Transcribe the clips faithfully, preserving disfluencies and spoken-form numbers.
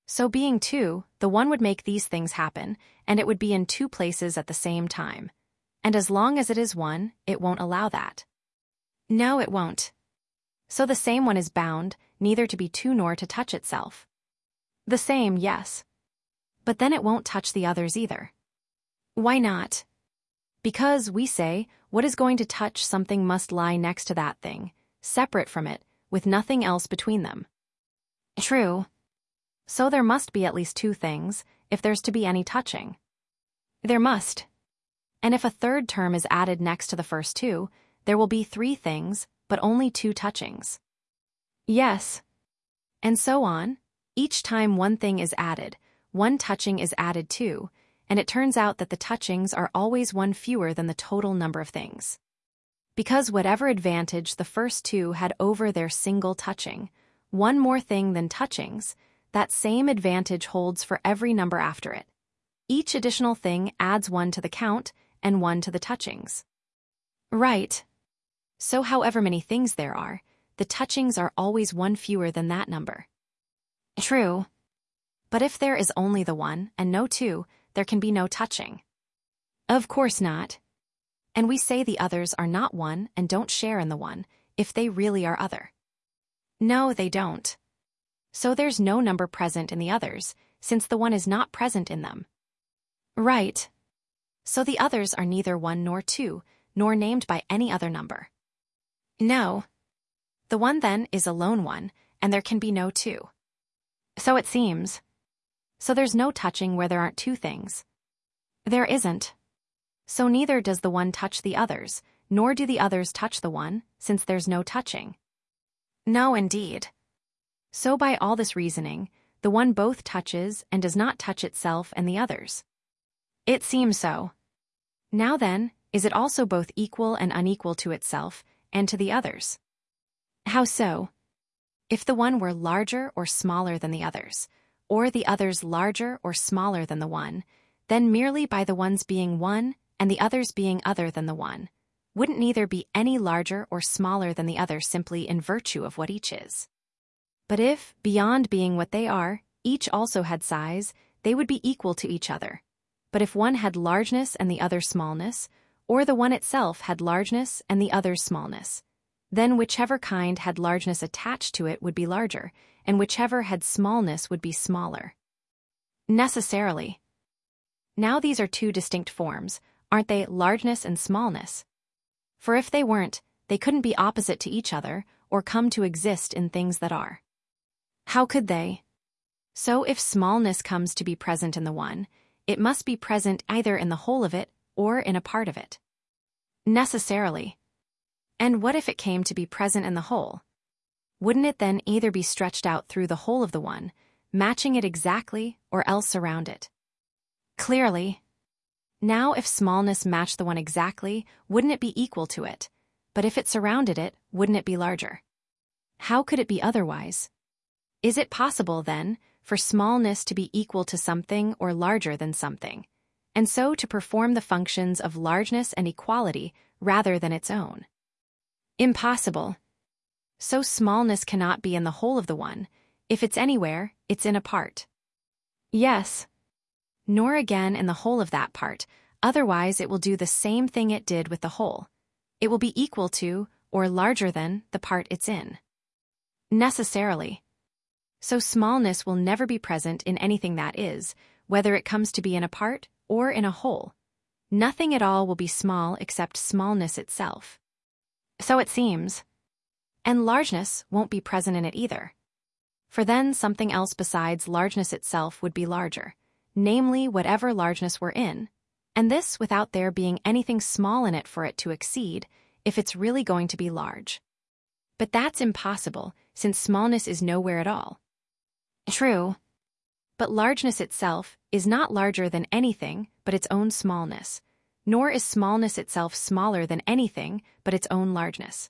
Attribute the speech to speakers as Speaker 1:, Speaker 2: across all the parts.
Speaker 1: So being two, the one would make these things happen, and it would be in two places at the same time. And as long as it is one, it won't allow that. No, it won't. So the same one is bound, neither to be two nor to touch itself. The same, yes. But then it won't touch the others either. Why not? Because, we say, what is going to touch something must lie next to that thing, separate from it, with nothing else between them. True. So there must be at least two things, if there's to be any touching. There must. And if a third term is added next to the first two, there will be three things, but only two touchings. Yes. And so on. Each time one thing is added, one touching is added too, and it turns out that the touchings are always one fewer than the total number of things. Because whatever advantage the first two had over their single touching, one more thing than touchings, that same advantage holds for every number after it. Each additional thing adds one to the count and one to the touchings. Right. So however many things there are, the touchings are always one fewer than that number. True. But if there is only the one and no two, there can be no touching. Of course not. And we say the others are not one and don't share in the one, if they really are other. No, they don't. So there's no number present in the others, since the one is not present in them. Right. So the others are neither one nor two, nor named by any other number. No. The one then is a lone one, and there can be no two. So it seems. So there's no touching where there aren't two things. There isn't. So neither does the one touch the others, nor do the others touch the one, since there's no touching. No, indeed. So by all this reasoning, the one both touches and does not touch itself and the others. It seems so. Now then, is it also both equal and unequal to itself and to the others? How so? If the one were larger or smaller than the others, or the others larger or smaller than the one, then merely by the ones being one and the others being other than the one, wouldn't neither be any larger or smaller than the other simply in virtue of what each is. But if, beyond being what they are, each also had size, they would be equal to each other. But if one had largeness and the other smallness, or the one itself had largeness and the other smallness, then whichever kind had largeness attached to it would be larger, and whichever had smallness would be smaller. Necessarily. Now these are two distinct forms, aren't they, largeness and smallness? For if they weren't, they couldn't be opposite to each other, or come to exist in things that are. How could they? So if smallness comes to be present in the one, it must be present either in the whole of it or in a part of it. Necessarily. And what if it came to be present in the whole? Wouldn't it then either be stretched out through the whole of the one, matching it exactly, or else around it? Clearly. Now if smallness matched the one exactly, wouldn't it be equal to it? But if it surrounded it, wouldn't it be larger? How could it be otherwise? Is it possible, then, for smallness to be equal to something or larger than something, and so to perform the functions of largeness and equality rather than its own? Impossible. So smallness cannot be in the whole of the one. If it's anywhere, it's in a part. Yes. Nor again in the whole of that part, otherwise it will do the same thing it did with the whole. It will be equal to, or larger than, the part it's in. Necessarily. So smallness will never be present in anything that is, whether it comes to be in a part or in a whole. Nothing at all will be small except smallness itself. So it seems. And largeness won't be present in it either. For then something else besides largeness itself would be larger, namely whatever largeness we're in, and this without there being anything small in it for it to exceed, if it's really going to be large. But that's impossible, since smallness is nowhere at all. True. But largeness itself is not larger than anything but its own smallness, nor is smallness itself smaller than anything but its own largeness.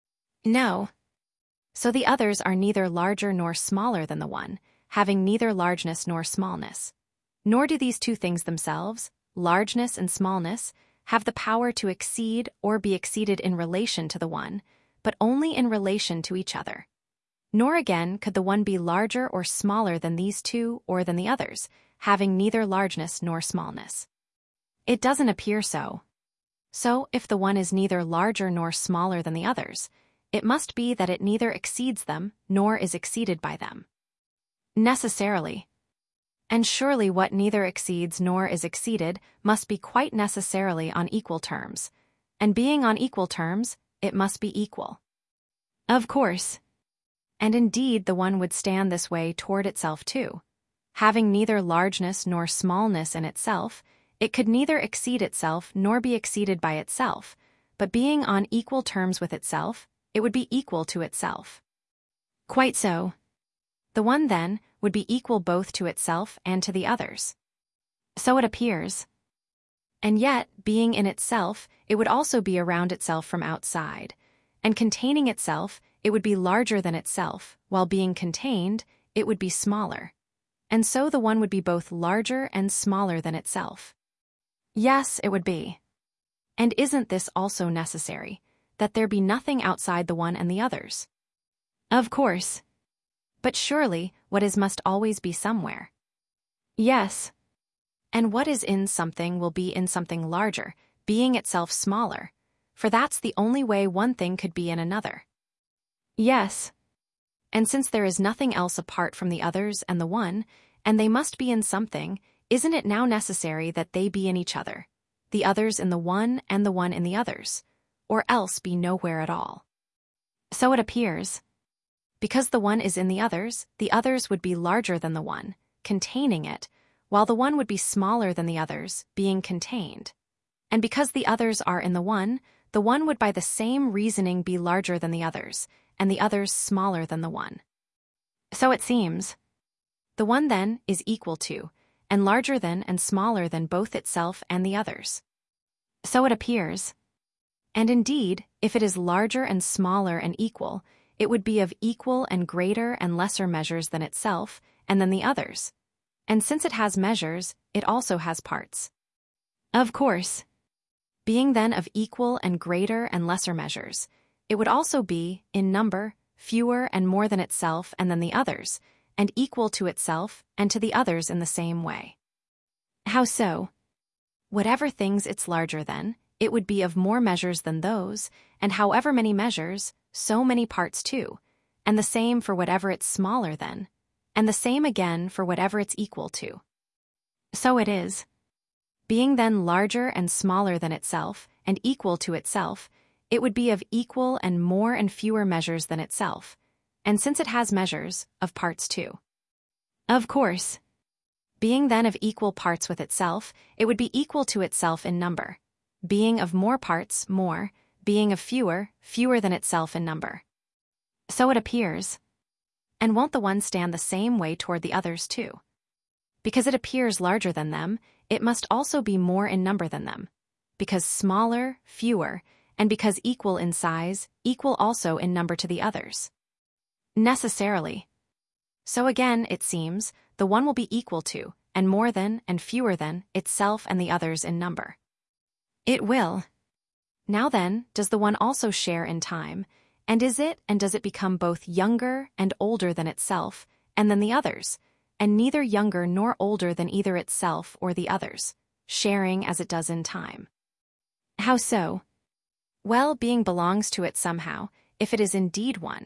Speaker 1: No. So the others are neither larger nor smaller than the one, having neither largeness nor smallness. Nor do these two things themselves, largeness and smallness, have the power to exceed or be exceeded in relation to the one, but only in relation to each other. Nor again could the one be larger or smaller than these two or than the others, having neither largeness nor smallness. It doesn't appear so. So, if the one is neither larger nor smaller than the others, it must be that it neither exceeds them nor is exceeded by them. Necessarily. And surely what neither exceeds nor is exceeded must be quite necessarily on equal terms, and being on equal terms, it must be equal. Of course. And indeed the one would stand this way toward itself too. Having neither largeness nor smallness in itself, it could neither exceed itself nor be exceeded by itself, but being on equal terms with itself, it would be equal to itself. Quite so. The one, then, would be equal both to itself and to the others. So it appears. And yet, being in itself, it would also be around itself from outside, and containing itself, it would be larger than itself, while being contained, it would be smaller. And so the one would be both larger and smaller than itself. Yes, it would be. And isn't this also necessary, that there be nothing outside the one and the others? Of course. But surely, what is must always be somewhere. Yes. And what is in something will be in something larger, being itself smaller, for that's the only way one thing could be in another. Yes. And since there is nothing else apart from the others and the one, and they must be in something, isn't it now necessary that they be in each other, the others in the one and the one in the others, or else be nowhere at all? So it appears. Because the one is in the others, the others would be larger than the one, containing it, while the one would be smaller than the others, being contained. And because the others are in the one, the one would by the same reasoning be larger than the others, and the others smaller than the one. So it seems. The one, then, is equal to, and larger than and smaller than both itself and the others. So it appears. And indeed, if it is larger and smaller and equal, it would be of equal and greater and lesser measures than itself and than the others. And since it has measures, it also has parts. Of course. Being then of equal and greater and lesser measures, it would also be, in number, fewer and more than itself and than the others, and equal to itself and to the others in the same way. How so? Whatever things it's larger than, it would be of more measures than those, and however many measures, so many parts too, and the same for whatever it's smaller than, and the same again for whatever it's equal to. So it is. Being then larger and smaller than itself, and equal to itself, it would be of equal and more and fewer measures than itself, and since it has measures, of parts too. Of course. Being then of equal parts with itself, it would be equal to itself in number. Being of more parts, more, being of fewer, fewer than itself in number. So it appears. And won't the one stand the same way toward the others too? Because it appears larger than them, it must also be more in number than them. Because smaller, fewer, and because equal in size, equal also in number to the others. Necessarily. So again, it seems, the one will be equal to, and more than, and fewer than, itself and the others in number. It will. Now then, does the one also share in time, and is it and does it become both younger and older than itself, and than the others, and neither younger nor older than either itself or the others, sharing as it does in time? How so? Well, being belongs to it somehow, if it is indeed one.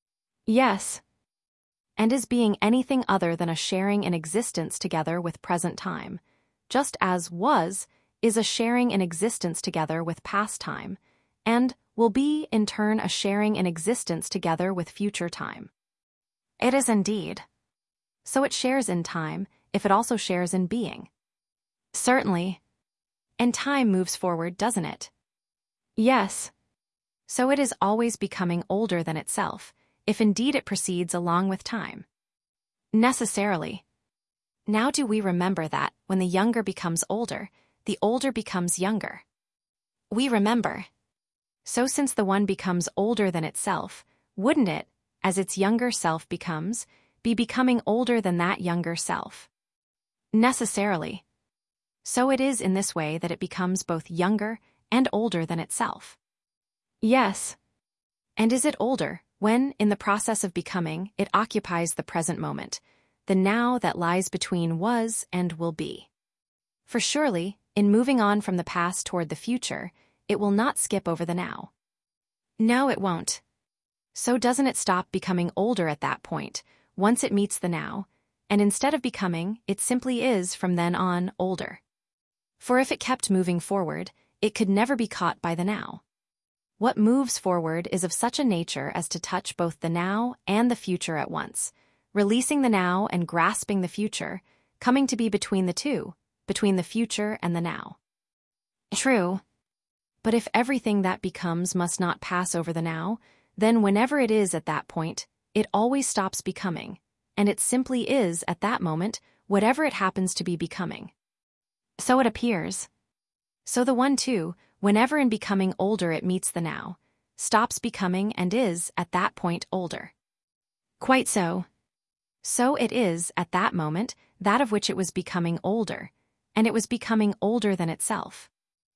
Speaker 1: Yes. And is being anything other than a sharing in existence together with present time, just as was is a sharing in existence together with past time, and will be, in turn, a sharing in existence together with future time. It is indeed. So it shares in time, if it also shares in being. Certainly. And time moves forward, doesn't it? Yes. So it is always becoming older than itself, if indeed it proceeds along with time. Necessarily. Now do we remember that, when the younger becomes older, the older becomes younger? We remember. So since the one becomes older than itself, wouldn't it, as its younger self becomes, be becoming older than that younger self? Necessarily. So it is in this way that it becomes both younger and older than itself. Yes. And is it older, when, in the process of becoming, it occupies the present moment, the now that lies between was and will be. For surely, in moving on from the past toward the future, it will not skip over the now. No, it won't. So doesn't it stop becoming older at that point, once it meets the now, and instead of becoming, it simply is from then on older. For if it kept moving forward, it could never be caught by the now. What moves forward is of such a nature as to touch both the now and the future at once, releasing the now and grasping the future, coming to be between the two, between the future and the now. True. But if everything that becomes must not pass over the now, then whenever it is at that point, it always stops becoming, and it simply is at that moment whatever it happens to be becoming. So it appears. So the one too, whenever in becoming older it meets the now, stops becoming and is at that point older. Quite so. So it is at that moment that of which it was becoming older, and it was becoming older than itself.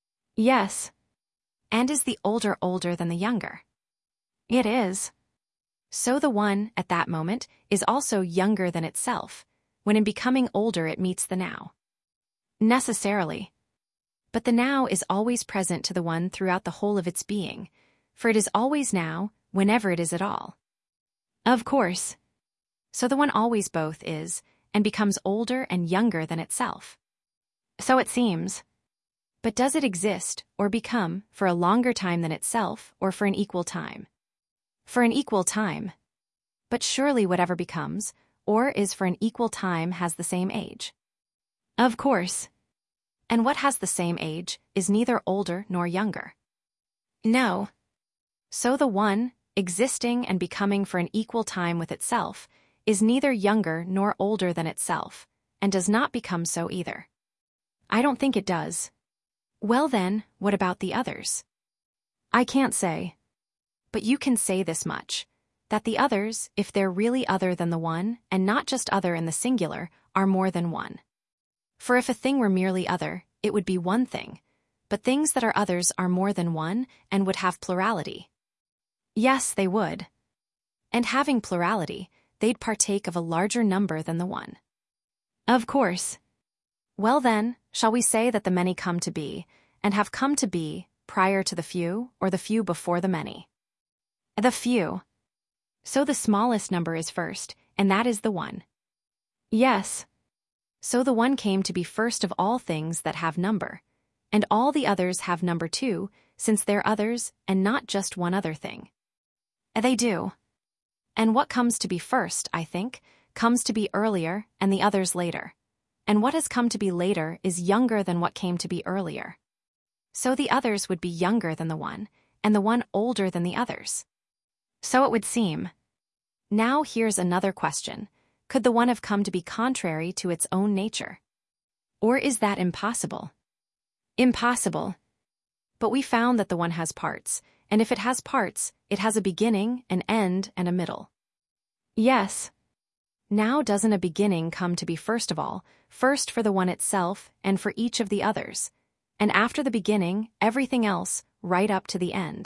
Speaker 1: Yes. And is the older older than the younger? It is. So the one, at that moment, is also younger than itself, when in becoming older it meets the now. Necessarily. But the now is always present to the one throughout the whole of its being, for it is always now, whenever it is at all. Of course. So the one always both is, and becomes older and younger than itself. So it seems. But does it exist, or become, for a longer time than itself, or for an equal time? For an equal time. But surely whatever becomes, or is for an equal time has the same age. Of course. And what has the same age is neither older nor younger. No. So the one, existing and becoming for an equal time with itself, is neither younger nor older than itself, and does not become so either. I don't think it does. Well then, what about the others? I can't say. But you can say this much, that the others, if they're really other than the one, and not just other in the singular, are more than one. For if a thing were merely other, it would be one thing, but things that are others are more than one and would have plurality. Yes, they would. And having plurality, they'd partake of a larger number than the one. Of course. Well then, shall we say that the many come to be, and have come to be, prior to the few, or the few before the many? The few. So the smallest number is first, and that is the one. Yes. So the one came to be first of all things that have number, and all the others have number too, since they're others and not just one other thing. They do. And what comes to be first, I think, comes to be earlier and the others later. And what has come to be later is younger than what came to be earlier. So the others would be younger than the one, and the one older than the others. So it would seem. Now here's another question. Could the one have come to be contrary to its own nature? Or is that impossible? Impossible. But we found that the one has parts, and if it has parts, it has a beginning, an end, and a middle. Yes. Now doesn't a beginning come to be first of all, first for the one itself and for each of the others, and after the beginning, everything else, right up to the end?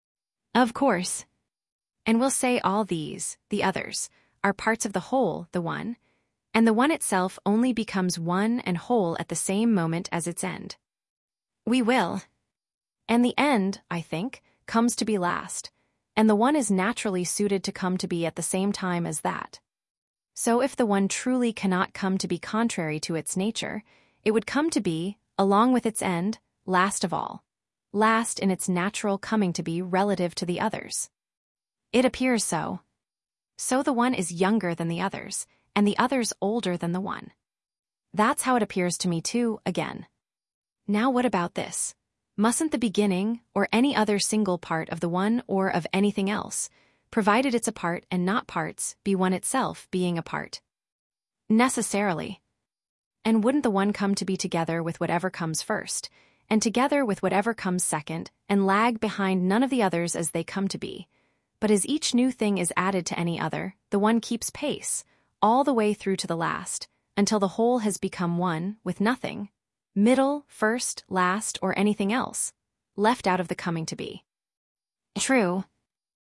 Speaker 1: Of course. And we'll say all these, the others, are parts of the whole, the one, and the one itself only becomes one and whole at the same moment as its end. We will. And the end, I think, comes to be last, and the one is naturally suited to come to be at the same time as that. So if the one truly cannot come to be contrary to its nature, it would come to be, along with its end, last of all, last in its natural coming to be relative to the others. It appears so. So the one is younger than the others, and the others older than the one. That's how it appears to me too, again. Now what about this? Mustn't the beginning, or any other single part of the one or of anything else, provided it's a part and not parts, be one itself being a part? Necessarily. And wouldn't the one come to be together with whatever comes first, and together with whatever comes second, and lag behind none of the others as they come to be? But as each new thing is added to any other, the one keeps pace, all the way through to the last, until the whole has become one, with nothing, middle, first, last, or anything else, left out of the coming to be. True.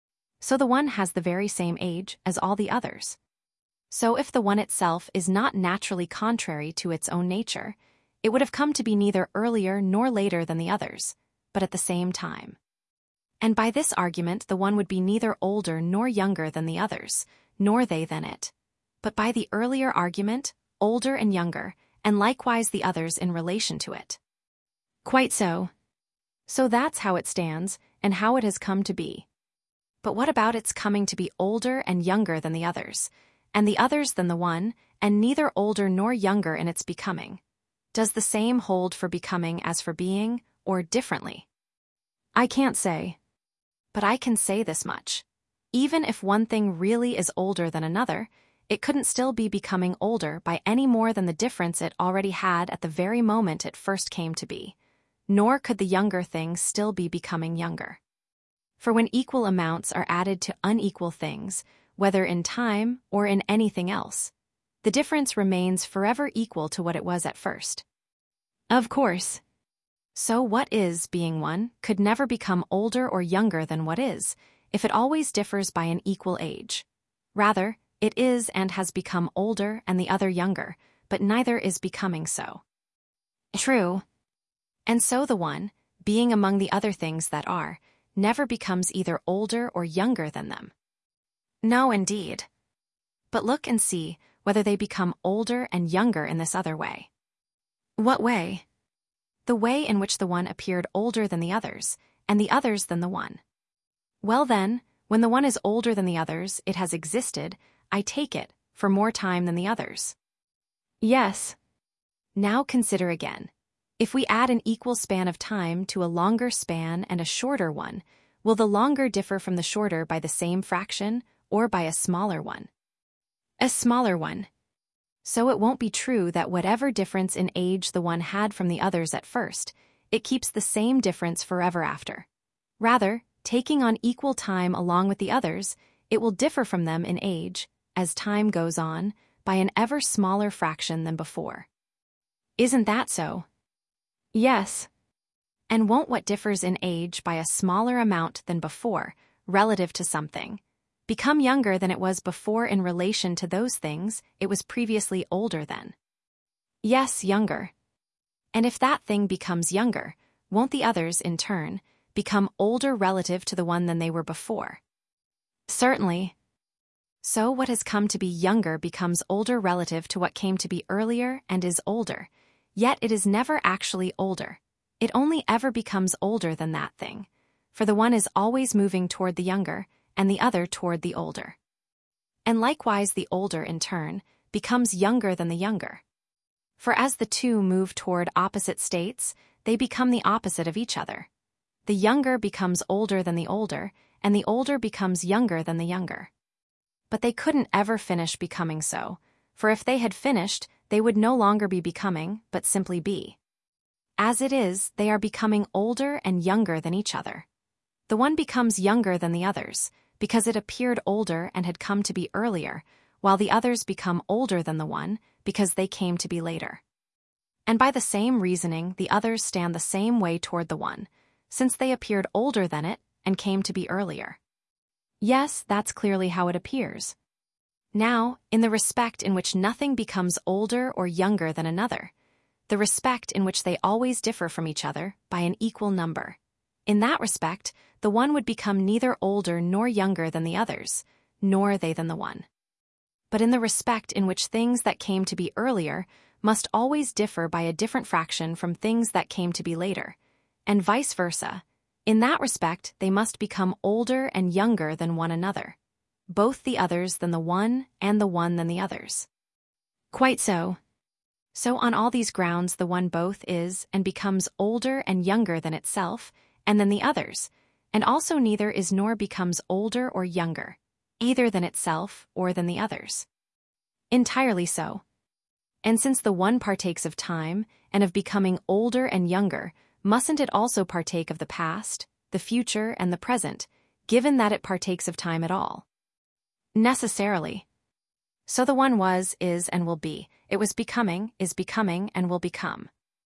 Speaker 1: So the one has the very same age as all the others. So if the one itself is not naturally contrary to its own nature, it would have come to be neither earlier nor later than the others, but at the same time. And by this argument the one would be neither older nor younger than the others, nor they than it. But by the earlier argument, older and younger, and likewise the others in relation to it. Quite so. So that's how it stands, and how it has come to be. But what about its coming to be older and younger than the others, and the others than the one, and neither older nor younger in its becoming? Does the same hold for becoming as for being, or differently? I can't say. But I can say this much. Even if one thing really is older than another, it couldn't still be becoming older by any more than the difference it already had at the very moment it first came to be, nor could the younger thing still be becoming younger. For when equal amounts are added to unequal things, whether in time or in anything else, the difference remains forever equal to what it was at first. Of course. So what is being one could never become older or younger than what is, if it always differs by an equal age. Rather, it is and has become older and the other younger, but neither is becoming so. True. And so the one, being among the other things that are, never becomes either older or younger than them. No, indeed. But look and see whether they become older and younger in this other way. What way? The way in which the one appeared older than the others, and the others than the one. Well then, when the one is older than the others, it has existed, I take it, for more time than the others. Yes. Now consider again. If we add an equal span of time to a longer span and a shorter one, will the longer differ from the shorter by the same fraction, or by a smaller one? A smaller one. So it won't be true that whatever difference in age the one had from the others at first, it keeps the same difference forever after. Rather, taking on equal time along with the others, it will differ from them in age, as time goes on, by an ever smaller fraction than before. Isn't that so? Yes. And won't what differs in age by a smaller amount than before, relative to something, become younger than it was before in relation to those things it was previously older than? Yes, younger. And if that thing becomes younger, won't the others, in turn, become older relative to the one than they were before? Certainly. So what has come to be younger becomes older relative to what came to be earlier and is older, yet it is never actually older. It only ever becomes older than that thing, for the one is always moving toward the younger, and the other toward the older. And likewise the older, in turn, becomes younger than the younger. For as the two move toward opposite states, they become the opposite of each other. The younger becomes older than the older, and the older becomes younger than the younger. But they couldn't ever finish becoming so, for if they had finished, they would no longer be becoming, but simply be. As it is, they are becoming older and younger than each other. The one becomes younger than the others, because it appeared older and had come to be earlier, while the others become older than the one, because they came to be later. And by the same reasoning, the others stand the same way toward the one, since they appeared older than it and came to be earlier. Yes, that's clearly how it appears. Now, in the respect in which nothing becomes older or younger than another, the respect in which they always differ from each other by an equal number, in that respect, the one would become neither older nor younger than the others, nor they than the one. But in the respect in which things that came to be earlier must always differ by a different fraction from things that came to be later, and vice versa, in that respect they must become older and younger than one another, both the others than the one and the one than the others. Quite so. So on all these grounds the one both is and becomes older and younger than itself, and than the others, and also neither is nor becomes older or younger, either than itself or than the others. Entirely so. And since the one partakes of time, and of becoming older and younger, mustn't it also partake of the past, the future, and the present, given that it partakes of time at all? Necessarily. So the one was, is, and will be, it was becoming, is becoming, and will become.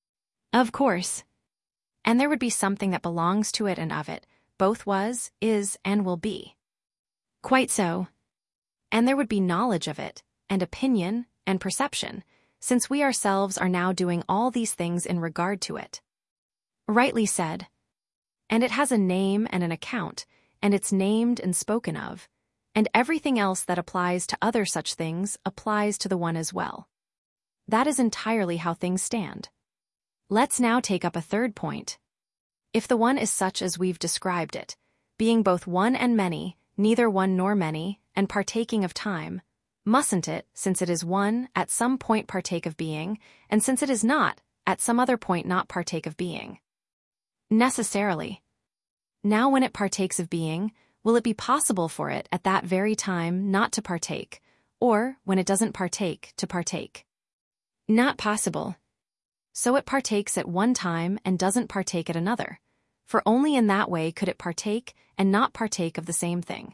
Speaker 1: Of course. And there would be something that belongs to it and of it, both was, is, and will be. Quite so. And there would be knowledge of it, and opinion, and perception, since we ourselves are now doing all these things in regard to it. Rightly said. And it has a name and an account, and it's named and spoken of, and everything else that applies to other such things applies to the one as well. That is entirely how things stand. Let's now take up a third point. If the one is such as we've described it, being both one and many, neither one nor many, and partaking of time, mustn't it, since it is one, at some point partake of being, and since it is not, at some other point not partake of being? Necessarily. Now when it partakes of being, will it be possible for it at that very time not to partake, or, when it doesn't partake, to partake? Not possible. So it partakes at one time and doesn't partake at another, for only in that way could it partake and not partake of the same thing.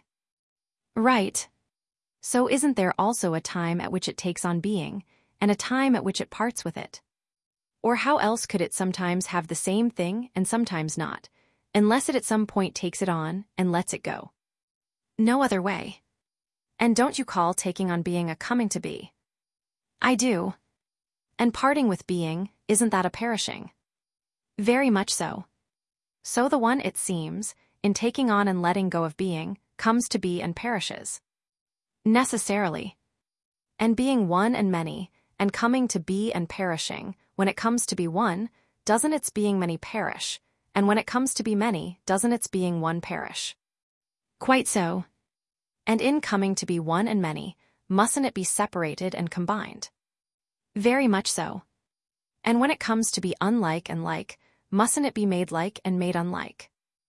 Speaker 1: Right. So isn't there also a time at which it takes on being, and a time at which it parts with it? Or how else could it sometimes have the same thing and sometimes not, unless it at some point takes it on and lets it go? No other way. And don't you call taking on being a coming to be? I do. And parting with being, isn't that a perishing? Very much so. So the one, it seems, in taking on and letting go of being, comes to be and perishes. Necessarily. And being one and many, and coming to be and perishing, when it comes to be one, doesn't its being many perish, and when it comes to be many, doesn't its being one perish? Quite so. And in coming to be one and many, mustn't it be separated and combined? Very much so. And when it comes to be unlike and like, mustn't it be made like and made unlike?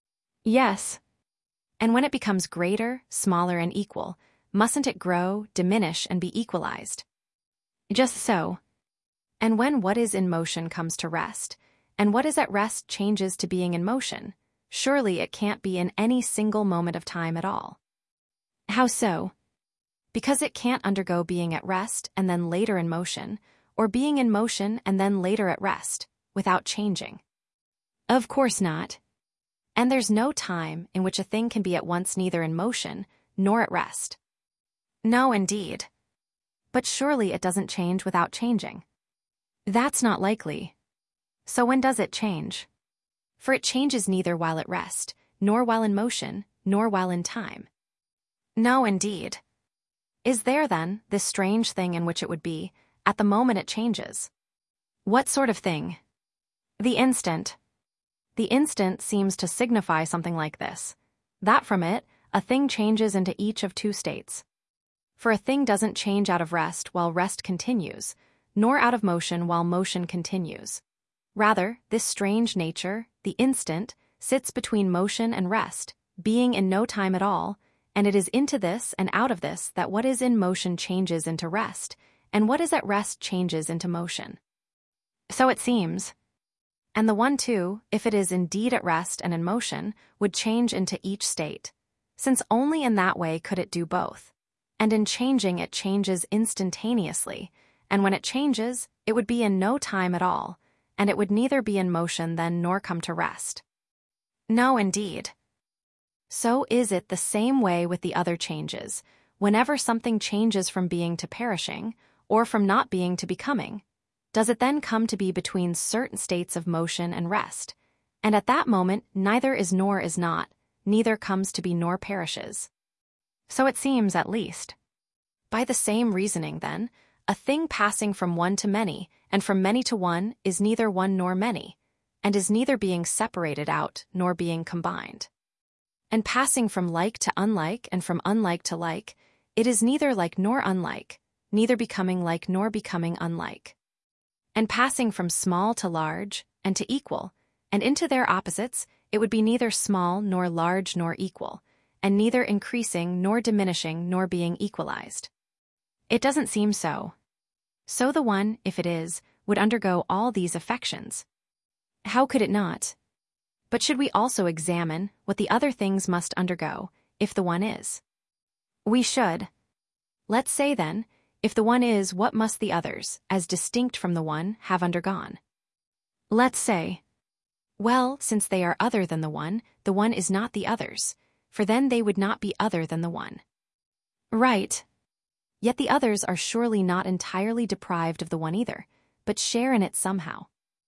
Speaker 1: Yes. And when it becomes greater, smaller, and equal, mustn't it grow, diminish, and be equalized? Just so. And when what is in motion comes to rest, and what is at rest changes to being in motion, surely it can't be in any single moment of time at all. How so? Because it can't undergo being at rest and then later in motion, or being in motion and then later at rest, without changing. Of course not. And there's no time in which a thing can be at once neither in motion nor at rest. No, indeed. But surely it doesn't change without changing. That's not likely. So when does it change? For it changes neither while at rest, nor while in motion, nor while in time. No, indeed. Is there, then, this strange thing in which it would be, at the moment it changes? What sort of thing? The instant. The instant seems to signify something like this, that from it, a thing changes into each of two states. For a thing doesn't change out of rest while rest continues, nor out of motion while motion continues. Rather, this strange nature, the instant, sits between motion and rest, being in no time at all, and it is into this and out of this that what is in motion changes into rest, and what is at rest changes into motion. So it seems. And the one too, if it is indeed at rest and in motion, would change into each state, since only in that way could it do both. And in changing it changes instantaneously, and when it changes, it would be in no time at all, and it would neither be in motion then nor come to rest. No, indeed. So is it the same way with the other changes, whenever something changes from being to perishing, or from not being to becoming, does it then come to be between certain states of motion and rest, and at that moment neither is nor is not, neither comes to be nor perishes. So it seems, at least. By the same reasoning, then, a thing passing from one to many, and from many to one, is neither one nor many, and is neither being separated out nor being combined. And passing from like to unlike and from unlike to like, it is neither like nor unlike, neither becoming like nor becoming unlike. And passing from small to large, and to equal, and into their opposites, it would be neither small nor large nor equal, and neither increasing nor diminishing nor being equalized. It doesn't seem so. So the one, if it is, would undergo all these affections. How could it not? But should we also examine what the other things must undergo, if the one is? We should. Let's say, then, if the one is, what must the others, as distinct from the one, have undergone? Let's say, well, since they are other than the one, the one is not the others, for then they would not be other than the one. Right. Yet the others are surely not entirely deprived of the one either, but share in it somehow.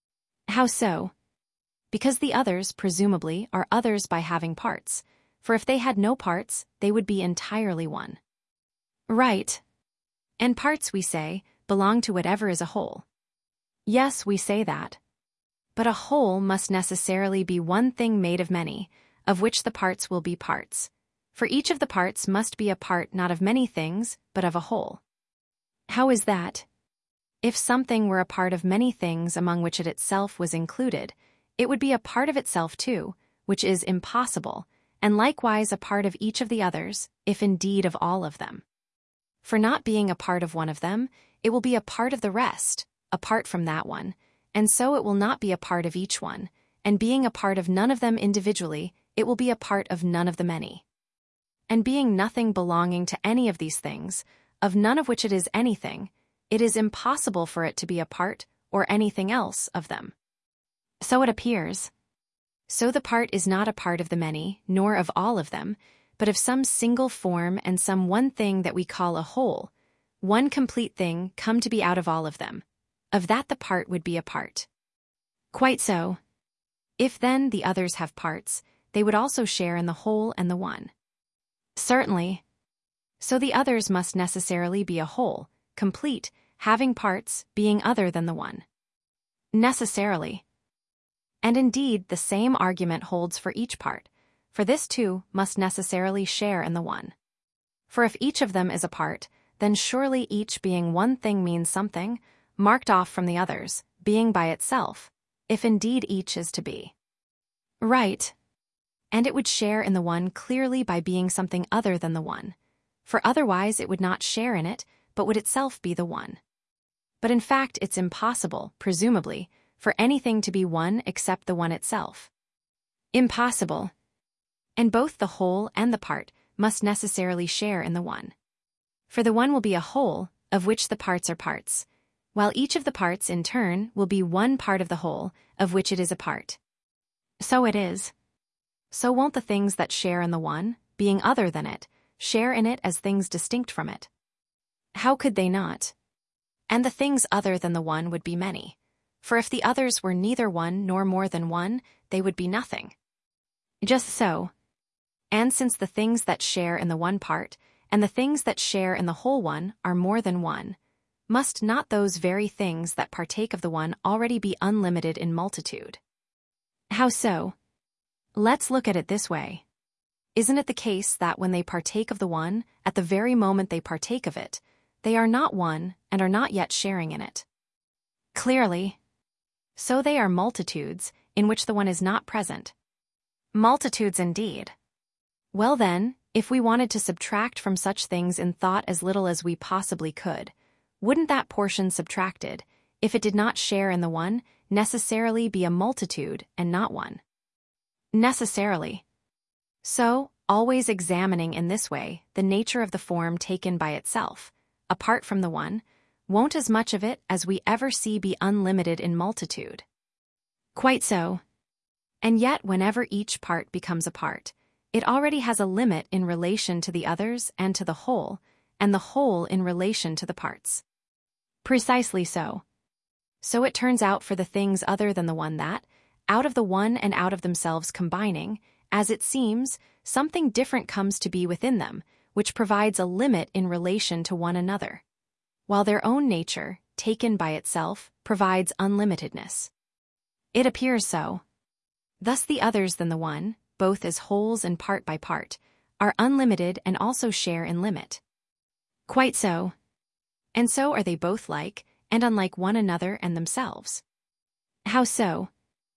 Speaker 1: How so? Because the others, presumably, are others by having parts, for if they had no parts, they would be entirely one. Right. And parts, we say, belong to whatever is a whole. Yes, we say that. But a whole must necessarily be one thing made of many, of which the parts will be parts. For each of the parts must be a part not of many things, but of a whole. How is that? If something were a part of many things among which it itself was included, it would be a part of itself too, which is impossible, and likewise a part of each of the others, if indeed of all of them. For not being a part of one of them, it will be a part of the rest, apart from that one, and so it will not be a part of each one, and being a part of none of them individually, it will be a part of none of the many. And being nothing belonging to any of these things, of none of which it is anything, it is impossible for it to be a part, or anything else, of them. So it appears. So the part is not a part of the many, nor of all of them, but of some single form and some one thing that we call a whole, one complete thing come to be out of all of them. Of that the part would be a part. Quite so. If then the others have parts, they would also share in the whole and the one. Certainly. So the others must necessarily be a whole, complete, having parts, being other than the one. Necessarily. And indeed the same argument holds for each part, for this too must necessarily share in the one. For if each of them is a part, then surely each being one thing means something, marked off from the others, being by itself, if indeed each is to be. Right. And it would share in the one clearly by being something other than the one, for otherwise it would not share in it, but would itself be the one. But in fact it's impossible, presumably, for anything to be one except the one itself. Impossible. And both the whole and the part must necessarily share in the one. For the one will be a whole, of which the parts are parts, while each of the parts in turn will be one part of the whole, of which it is a part. So it is. So won't the things that share in the one, being other than it, share in it as things distinct from it? How could they not? And the things other than the one would be many, for if the others were neither one nor more than one, they would be nothing. Just so. And since the things that share in the one part, and the things that share in the whole one are more than one, must not those very things that partake of the one already be unlimited in multitude? How so? Let's look at it this way. Isn't it the case that when they partake of the one, at the very moment they partake of it, they are not one and are not yet sharing in it? Clearly. So they are multitudes, in which the one is not present. Multitudes indeed. Well then, if we wanted to subtract from such things in thought as little as we possibly could, wouldn't that portion subtracted, if it did not share in the one, necessarily be a multitude and not one? Necessarily. So, always examining in this way the nature of the form taken by itself, apart from the one, won't as much of it as we ever see be unlimited in multitude. Quite so. And yet whenever each part becomes a part, it already has a limit in relation to the others and to the whole, and the whole in relation to the parts. Precisely so. So it turns out for the things other than the one that, out of the one and out of themselves combining, as it seems, something different comes to be within them, which provides a limit in relation to one another, while their own nature, taken by itself, provides unlimitedness. It appears so. Thus the others than the one, both as wholes and part by part, are unlimited and also share in limit. Quite so. And so are they both like and unlike one another and themselves. How so?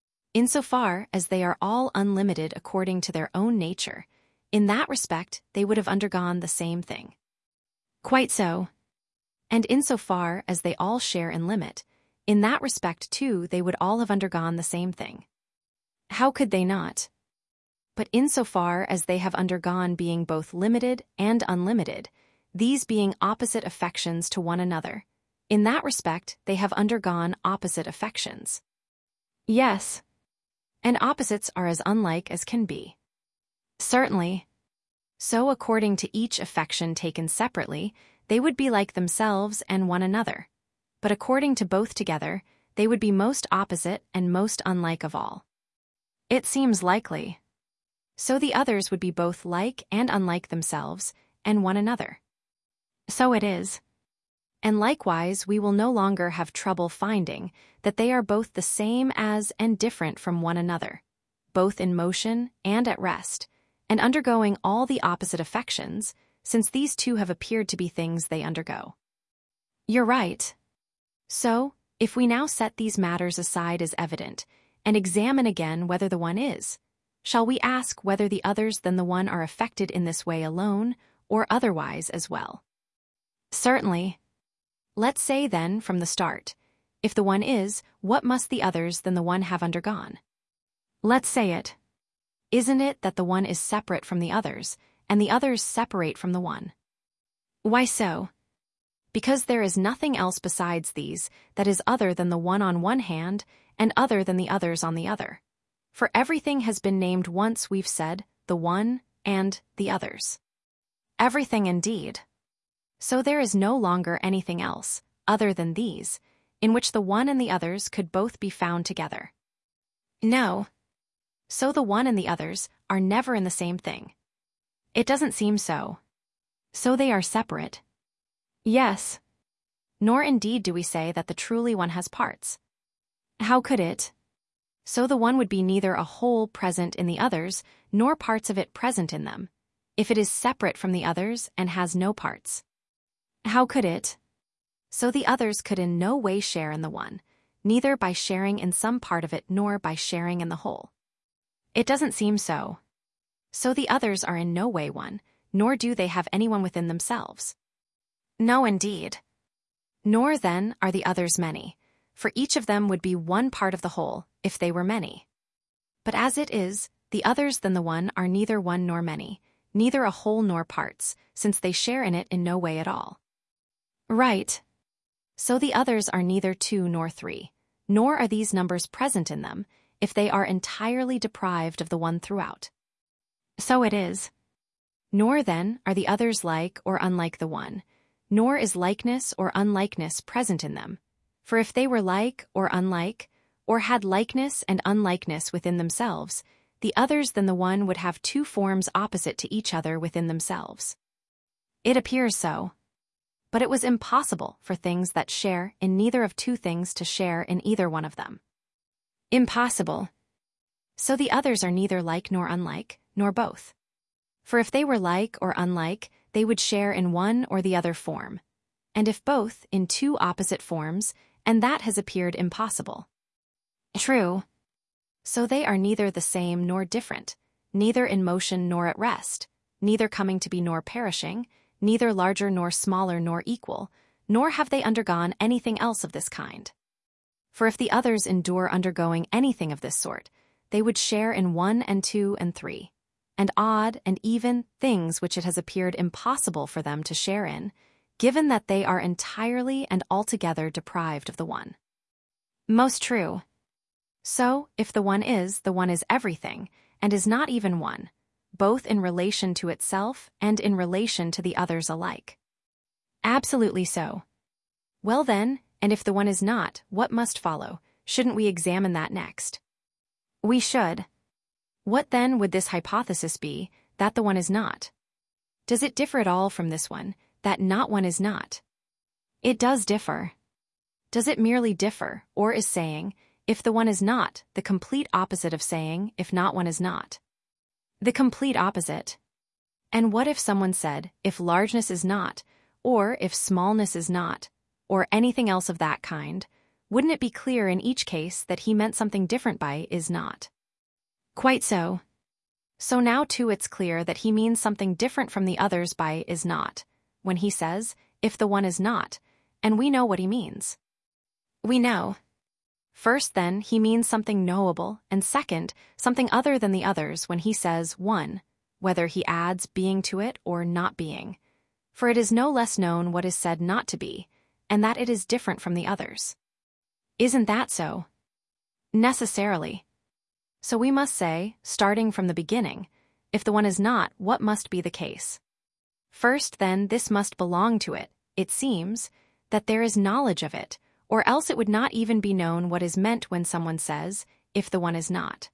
Speaker 1: Insofar as they are all unlimited according to their own nature, in that respect they would have undergone the same thing. Quite so. And insofar as they all share in limit, in that respect too they would all have undergone the same thing. How could they not? But insofar as they have undergone being both limited and unlimited, these being opposite affections to one another, in that respect they have undergone opposite affections. Yes. And opposites are as unlike as can be. Certainly. So according to each affection taken separately, they would be like themselves and one another. But according to both together, they would be most opposite and most unlike of all. It seems likely. So the others would be both like and unlike themselves and one another. So it is. And likewise, we will no longer have trouble finding that they are both the same as and different from one another, both in motion and at rest, and undergoing all the opposite affections, since these two have appeared to be things they undergo. You're right. So, if we now set these matters aside as evident, and examine again whether the one is, shall we ask whether the others than the one are affected in this way alone, or otherwise as well? Certainly. Let's say then from the start, if the one is, what must the others than the one have undergone? Let's say it. Isn't it that the one is separate from the others, and the others separate from the one? Why so? Because there is nothing else besides these that is other than the one on one hand and other than the others on the other. For everything has been named once, we've said, the one and the others. Everything indeed. So there is no longer anything else, other than these, in which the one and the others could both be found together. No. So the one and the others are never in the same thing. It doesn't seem so. So they are separate. Yes. Nor indeed do we say that the truly one has parts. How could it? So the one would be neither a whole present in the others, nor parts of it present in them, if it is separate from the others and has no parts. How could it? So the others could in no way share in the one, neither by sharing in some part of it nor by sharing in the whole. It doesn't seem so. So the others are in no way one, nor do they have anyone within themselves. No, indeed. Nor then are the others many, for each of them would be one part of the whole if they were many. But as it is, the others than the one are neither one nor many, neither a whole nor parts, since they share in it in no way at all. Right. So the others are neither two nor three, nor are these numbers present in them, if they are entirely deprived of the one throughout. So it is. Nor then are the others like or unlike the one, nor is likeness or unlikeness present in them. For if they were like or unlike, or had likeness and unlikeness within themselves, the others than the one would have two forms opposite to each other within themselves. It appears so. But it was impossible for things that share in neither of two things to share in either one of them. Impossible. So the others are neither like nor unlike, nor both. For if they were like or unlike, they would share in one or the other form, and if both, in two opposite forms, and that has appeared impossible. True. So they are neither the same nor different, neither in motion nor at rest, neither coming to be nor perishing, neither larger nor smaller nor equal, nor have they undergone anything else of this kind. For if the others endure undergoing anything of this sort, they would share in one and two and three, and odd and even things which it has appeared impossible for them to share in, given that they are entirely and altogether deprived of the one. Most true. So, if the one is, the one is everything, and is not even one, both in relation to itself and in relation to the others alike. Absolutely so. Well then, and if the one is not, what must follow? Shouldn't we examine that next? We should. What then would this hypothesis be, that the one is not? Does it differ at all from this one, that not one is not? It does differ. Does it merely differ, or is saying, if the one is not, the complete opposite of saying, if not one is not? The complete opposite. And what if someone said, if largeness is not, or if smallness is not, or anything else of that kind, wouldn't it be clear in each case that he meant something different by is not? Quite so. So now too it's clear that he means something different from the others by is not, when he says, if the one is not, and we know what he means. We know. First then, he means something knowable, and second, something other than the others when he says one, whether he adds being to it or not being. For it is no less known what is said not to be, and that it is different from the others. Isn't that so? Necessarily. So we must say, starting from the beginning, if the one is not, what must be the case? First, then, this must belong to it, it seems, that there is knowledge of it, or else it would not even be known what is meant when someone says, if the one is not.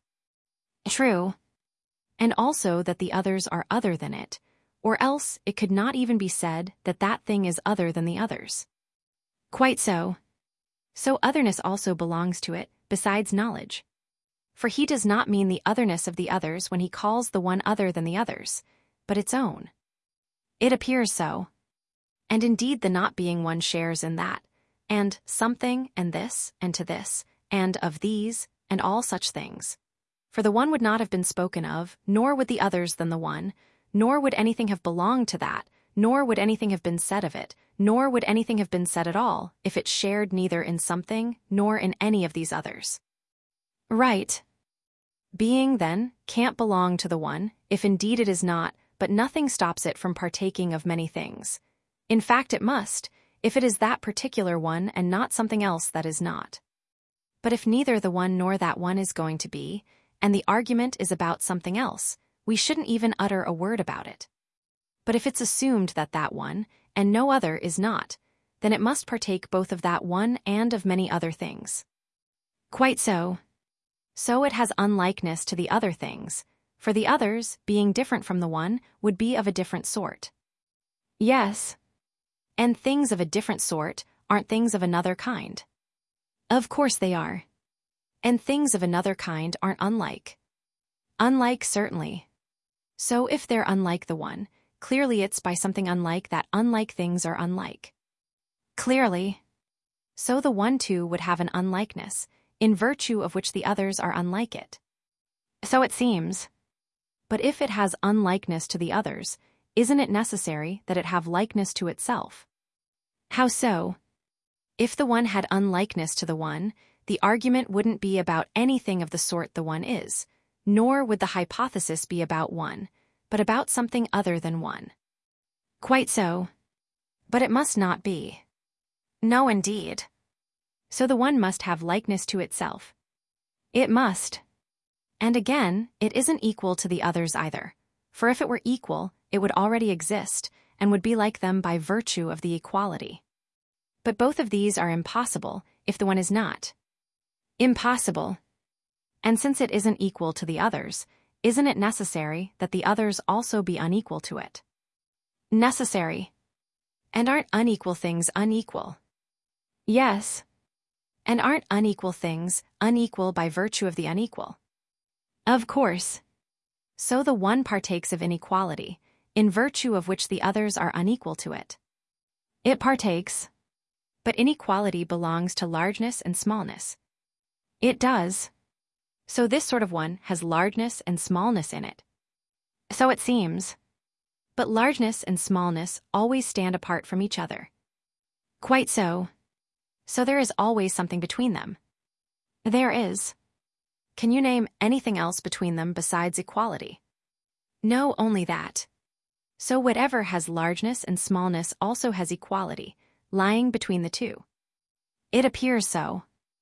Speaker 1: True. And also that the others are other than it, or else it could not even be said that that thing is other than the others. Quite so. So otherness also belongs to it, besides knowledge. For he does not mean the otherness of the others when he calls the one other than the others, but its own. It appears so. And indeed the not being one shares in that, and something, and this, and to this, and of these, and all such things. For the one would not have been spoken of, nor would the others than the one, nor would anything have belonged to that, nor would anything have been said of it, nor would anything have been said at all, if it shared neither in something, nor in any of these others. Right. Being, then, can't belong to the one, if indeed it is not, but nothing stops it from partaking of many things. In fact, it must, if it is that particular one and not something else that is not. But if neither the one nor that one is going to be, and the argument is about something else, we shouldn't even utter a word about it. But if it's assumed that that one, and no other, is not, then it must partake both of that one and of many other things. Quite so. So it has unlikeness to the other things, for the others, being different from the one, would be of a different sort. Yes. And things of a different sort aren't things of another kind. Of course they are. And things of another kind aren't unlike. Unlike, certainly. So if they're unlike the one, clearly it's by something unlike that unlike things are unlike. Clearly. So the one too would have an unlikeness, in virtue of which the others are unlike it. So it seems. But if it has unlikeness to the others, isn't it necessary that it have likeness to itself? How so? If the one had unlikeness to the one, the argument wouldn't be about anything of the sort the one is, nor would the hypothesis be about one, but about something other than one. Quite so. But it must not be. No, indeed. So the one must have likeness to itself. It must. And again, it isn't equal to the others either, for if it were equal, it would already exist, and would be like them by virtue of the equality. But both of these are impossible, if the one is not. Impossible. And since it isn't equal to the others, isn't it necessary that the others also be unequal to it? Necessary. And aren't unequal things unequal? Yes. And aren't unequal things unequal by virtue of the unequal? Of course. So the one partakes of inequality, in virtue of which the others are unequal to it. It partakes. But inequality belongs to largeness and smallness. It does. So this sort of one has largeness and smallness in it. So it seems. But largeness and smallness always stand apart from each other. Quite so. So there is always something between them. There is. Can you name anything else between them besides equality? No, only that. So whatever has largeness and smallness also has equality, lying between the two. It appears so.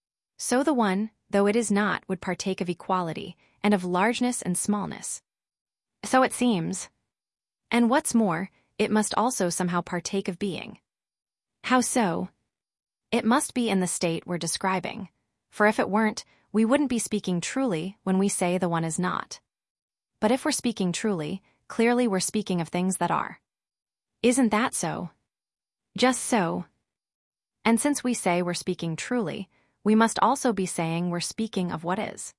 Speaker 1: So the one, though it is not, would partake of equality, and of largeness and smallness. So it seems. And what's more, it must also somehow partake of being. How so? It must be in the state we're describing, for if it weren't, we wouldn't be speaking truly when we say the one is not. But if we're speaking truly, clearly we're speaking of things that are. Isn't that so? Just so. And since we say we're speaking truly, we must also be saying we're speaking of what is.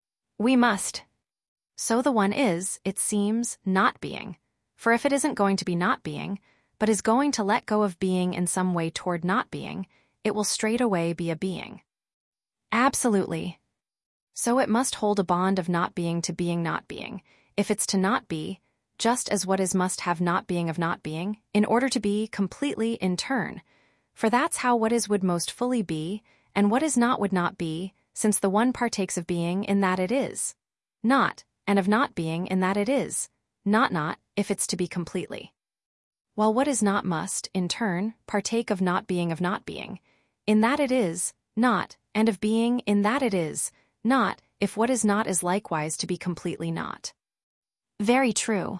Speaker 1: We must. So the one is, it seems, not being, for if it isn't going to be not being, but is going to let go of being in some way toward not being, it will straightaway be a being. Absolutely. So it must hold a bond of not being to being not being, if it's to not be, just as what is must have not being of not being, in order to be completely in turn, for that's how what is would most fully be, and what is not would not be, since the one partakes of being in that it is not, and of not being in that it is not not, if it's to be completely. While what is not must, in turn, partake of not being of not being, in that it is not, and of being in that it is not, if what is not is likewise to be completely not. Very true.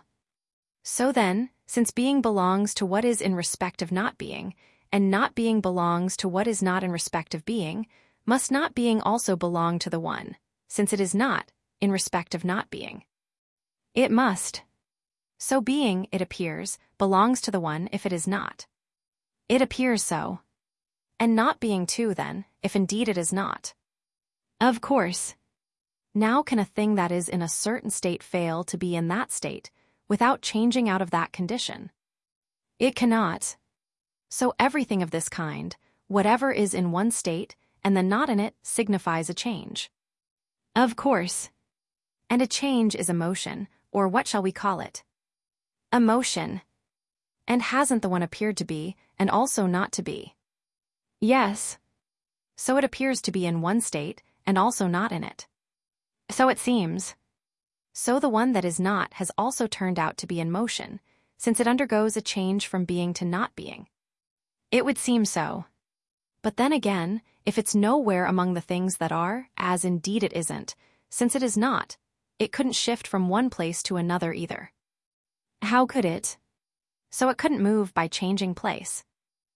Speaker 1: So then, since being belongs to what is in respect of not being, and not being belongs to what is not in respect of being, must not being also belong to the one, since it is not, in respect of not being? It must. So being, it appears, belongs to the one if it is not. It appears so. And not being too, then, if indeed it is not. Of course. Now can a thing that is in a certain state fail to be in that state, without changing out of that condition? It cannot. So everything of this kind, whatever is in one state, and the not in it, signifies a change. Of course. And a change is a motion, or what shall we call it? A motion. And hasn't the one appeared to be, and also not to be? Yes. So it appears to be in one state, and also not in it. So it seems. So the one that is not has also turned out to be in motion, since it undergoes a change from being to not being. It would seem so. But then again, if it's nowhere among the things that are, as indeed it isn't, since it is not, it couldn't shift from one place to another either. How could it? So it couldn't move by changing place.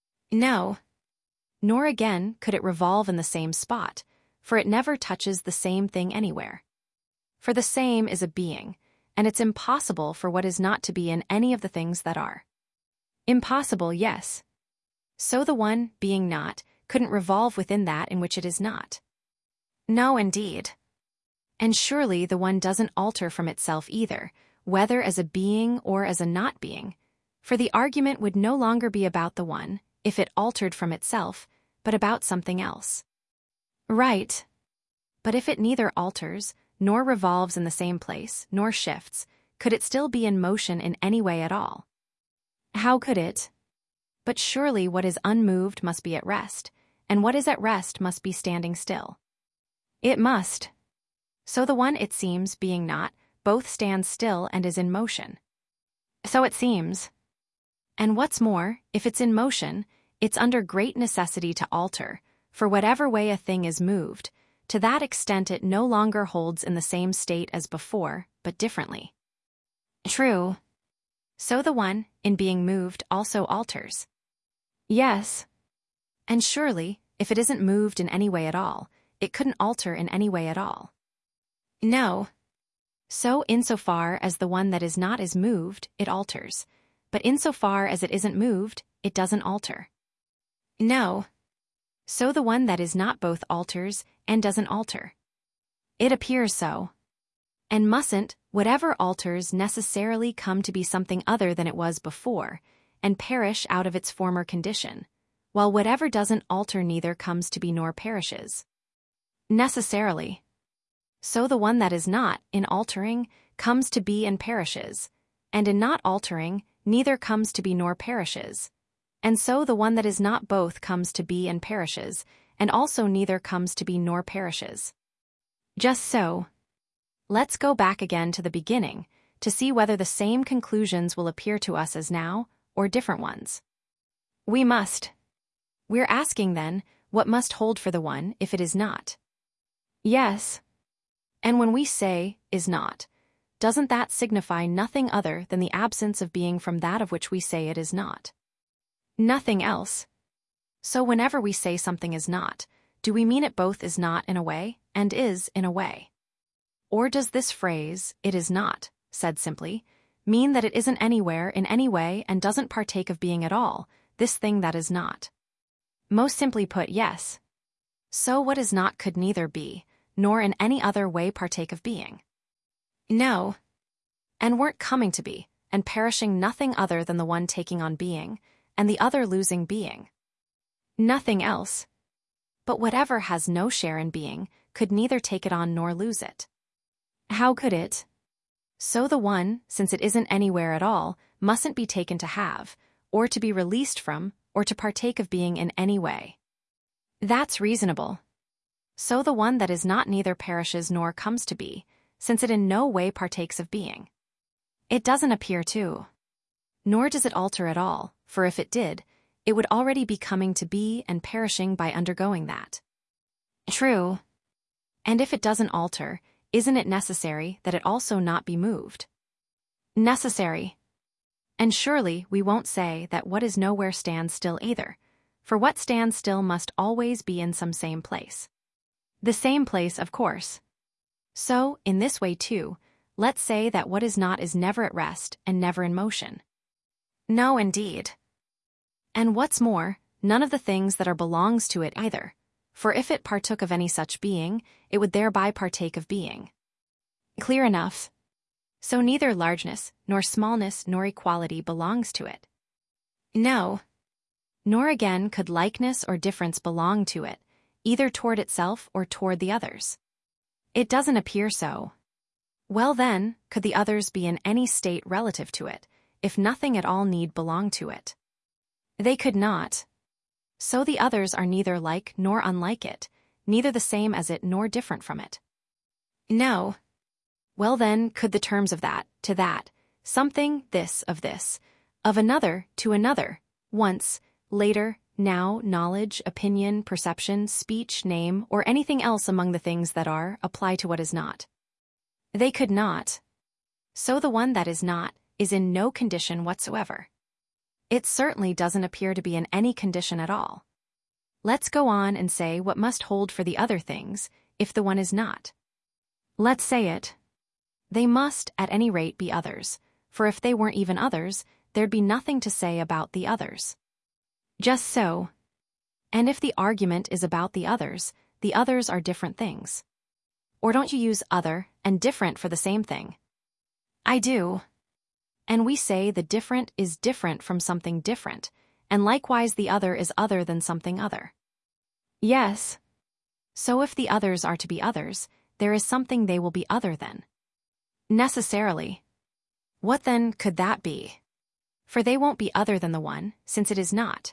Speaker 1: No. Nor again could it revolve in the same spot, for it never touches the same thing anywhere. For the same is a being, and it's impossible for what is not to be in any of the things that are. Impossible, yes. So the one, being not, couldn't revolve within that in which it is not. No, indeed. And surely the one doesn't alter from itself either, whether as a being or as a not being, for the argument would no longer be about the one, if it altered from itself, but about something else. Right. But if it neither alters, nor revolves in the same place, nor shifts, could it still be in motion in any way at all? How could it? But surely what is unmoved must be at rest, and what is at rest must be standing still. It must. So the one, it seems, being not, both stands still and is in motion. So it seems. And what's more, if it's in motion, it's under great necessity to alter, for whatever way a thing is moved, to that extent it no longer holds in the same state as before, but differently. True. So the one, in being moved, also alters. Yes. And surely, if it isn't moved in any way at all, it couldn't alter in any way at all. No. So insofar as the one that is not is moved, it alters, but insofar as it isn't moved, it doesn't alter. No. So the one that is not both alters and doesn't alter. It appears so. And mustn't, whatever alters necessarily come to be something other than it was before, and perish out of its former condition, while whatever doesn't alter neither comes to be nor perishes? Necessarily. So the one that is not, in altering, comes to be and perishes, and in not altering, neither comes to be nor perishes. And so the one that is not both comes to be and perishes, and also neither comes to be nor perishes. Just so. Let's go back again to the beginning, to see whether the same conclusions will appear to us as now, or different ones. We must. We're asking then, what must hold for the one if it is not? Yes. And when we say, is not, doesn't that signify nothing other than the absence of being from that of which we say it is not? Nothing else. So whenever we say something is not, do we mean it both is not in a way, and is in a way? Or does this phrase, it is not, said simply, mean that it isn't anywhere in any way and doesn't partake of being at all, this thing that is not? Most simply put, yes. So what is not could neither be, nor in any other way partake of being. No. And weren't coming to be, and perishing nothing other than the one taking on being, and the other losing being. Nothing else. But whatever has no share in being, could neither take it on nor lose it. How could it? So the one, since it isn't anywhere at all, mustn't be taken to have, or to be released from, or to partake of being in any way. That's reasonable. So the one that is not neither perishes nor comes to be, since it in no way partakes of being. It doesn't appear to. Nor does it alter at all, for if it did, it would already be coming to be and perishing by undergoing that. True. And if it doesn't alter, isn't it necessary that it also not be moved? Necessary. And surely we won't say that what is nowhere stands still either, for what stands still must always be in some same place. The same place, of course. So, in this way too, let's say that what is not is never at rest and never in motion. No, indeed. And what's more, none of the things that are belongs to it either, for if it partook of any such being, it would thereby partake of being. Clear enough. So neither largeness, nor smallness, nor equality belongs to it. No. Nor again could likeness or difference belong to it, either toward itself or toward the others. It doesn't appear so. Well then, could the others be in any state relative to it, if nothing at all need belong to it? They could not. So the others are neither like nor unlike it, neither the same as it nor different from it. No. Well then, could the terms of that, to that, something, this, of this, of another, to another, once, later, now, knowledge, opinion, perception, speech, name, or anything else among the things that are, apply to what is not? They could not. So the one that is not, is in no condition whatsoever. It certainly doesn't appear to be in any condition at all. Let's go on and say what must hold for the other things, if the one is not. Let's say it. They must, at any rate, be others, for if they weren't even others, there'd be nothing to say about the others. Just so. And if the argument is about the others, the others are different things. Or don't you use other and different for the same thing? I do. And we say the different is different from something different, and likewise the other is other than something other. Yes. So if the others are to be others, there is something they will be other than. Necessarily. What then could that be? For they won't be other than the one, since it is not.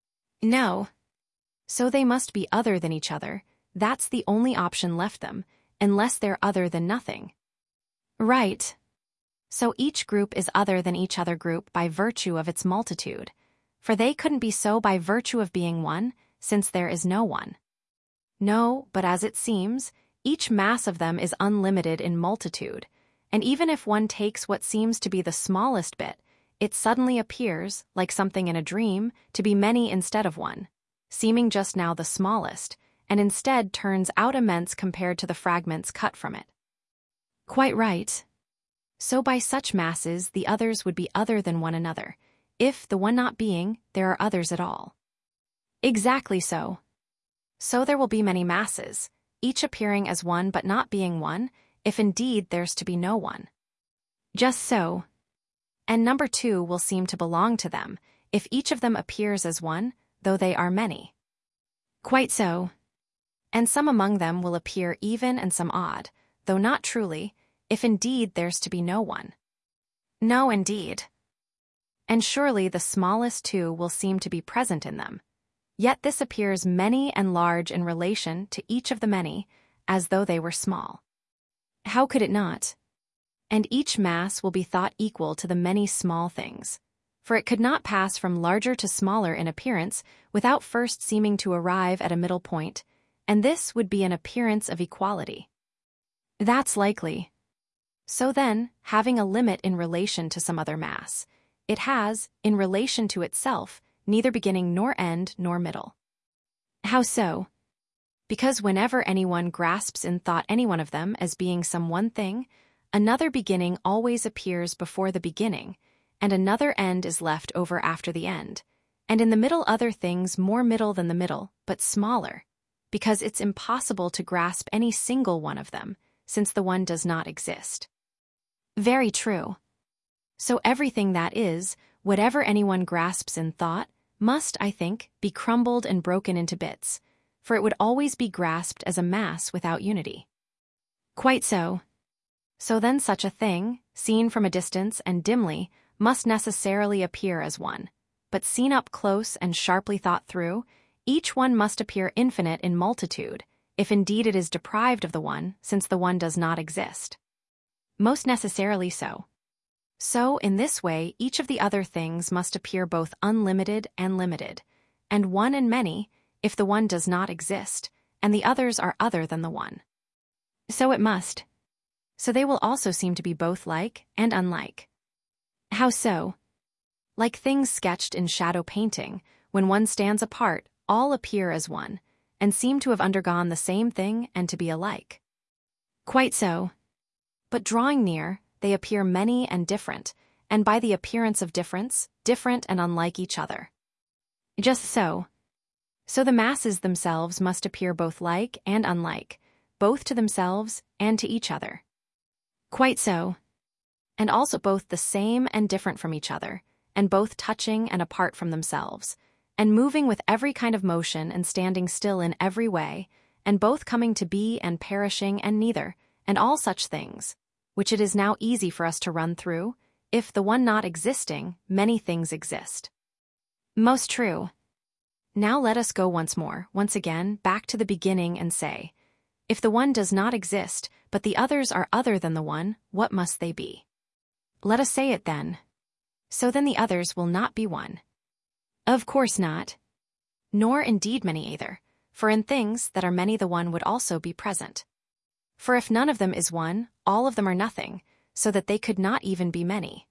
Speaker 1: No. So they must be other than each other, that's the only option left them, unless they're other than nothing. Right. So each group is other than each other group by virtue of its multitude, for they couldn't be so by virtue of being one, since there is no one. No, but as it seems, each mass of them is unlimited in multitude, and even if one takes what seems to be the smallest bit, it suddenly appears, like something in a dream, to be many instead of one, seeming just now the smallest, and instead turns out immense compared to the fragments cut from it. Quite right. So by such masses the others would be other than one another, if, the one not being, there are others at all. Exactly so. So there will be many masses, each appearing as one but not being one, if indeed there's to be no one. Just so. And number two will seem to belong to them, if each of them appears as one, though they are many. Quite so. And some among them will appear even and some odd, though not truly, if indeed there's to be no one. No, indeed. And surely the smallest too will seem to be present in them. Yet this appears many and large in relation to each of the many, as though they were small. How could it not? And each mass will be thought equal to the many small things, for it could not pass from larger to smaller in appearance without first seeming to arrive at a middle point, and this would be an appearance of equality. That's likely. So then, having a limit in relation to some other mass, it has, in relation to itself, neither beginning nor end nor middle. How so? Because whenever anyone grasps in thought any one of them as being some one thing, another beginning always appears before the beginning, and another end is left over after the end, and in the middle other things more middle than the middle, but smaller, because it's impossible to grasp any single one of them, since the one does not exist. Very true. So everything that is, whatever anyone grasps in thought, must, I think, be crumbled and broken into bits, for it would always be grasped as a mass without unity. Quite so. So then such a thing, seen from a distance and dimly, must necessarily appear as one, but seen up close and sharply thought through, each one must appear infinite in multitude, if indeed it is deprived of the one, since the one does not exist. Most necessarily so. So, in this way, each of the other things must appear both unlimited and limited, and one and many, if the one does not exist, and the others are other than the one. So it must. So they will also seem to be both like and unlike, How so? Like things sketched in shadow painting, when one stands apart, all appear as one, and seem to have undergone the same thing and to be alike. Quite so. But drawing near, they appear many and different, and by the appearance of difference, different and unlike each other. Just so. So the masses themselves must appear both like and unlike, both to themselves and to each other. Quite so. And also both the same and different from each other, and both touching and apart from themselves, and moving with every kind of motion and standing still in every way, and both coming to be and perishing and neither, and all such things, which it is now easy for us to run through. If the one not existing, many things exist. Most true. Now let us go once more, once again, back to the beginning and say, if the one does not exist, but the others are other than the one, what must they be? Let us say it then. So then the others will not be one. Of course not. Nor indeed many either, for in things that are many the one would also be present. For if none of them is one, all of them are nothing, so that they could not even be many.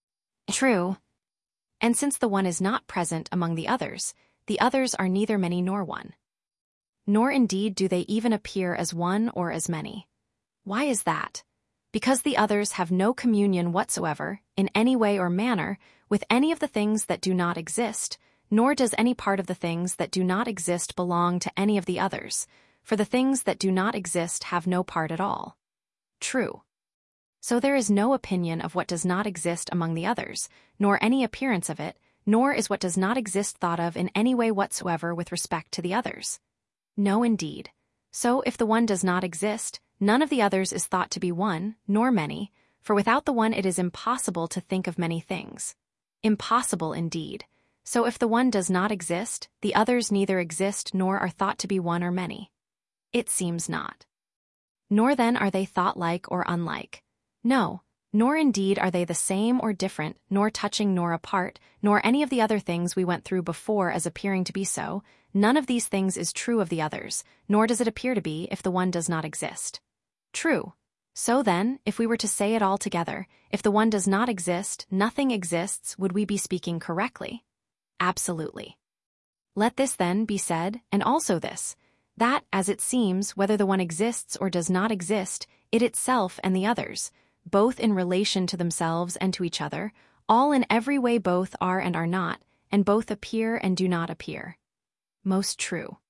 Speaker 1: True. And since the one is not present among the others, the others are neither many nor one. Nor indeed do they even appear as one or as many. Why is that? Because the others have no communion whatsoever, in any way or manner, with any of the things that do not exist, nor does any part of the things that do not exist belong to any of the others, for the things that do not exist have no part at all. True. So there is no opinion of what does not exist among the others, nor any appearance of it, nor is what does not exist thought of in any way whatsoever with respect to the others. No, indeed. So if the one does not exist, none of the others is thought to be one, nor many, for without the one it is impossible to think of many things. Impossible indeed. So if the one does not exist, the others neither exist nor are thought to be one or many. It seems not. Nor then are they thought like or unlike. No, nor indeed are they the same or different, nor touching nor apart, nor any of the other things we went through before as appearing to be so. None of these things is true of the others, nor does it appear to be if the one does not exist. True. So then, if we were to say it all together, if the one does not exist, nothing exists, would we be speaking correctly? Absolutely. Let this then be said, and also this, that, as it seems, whether the one exists or does not exist, it itself and the others, both in relation to themselves and to each other, all in every way both are and are not, and both appear and do not appear. Most true.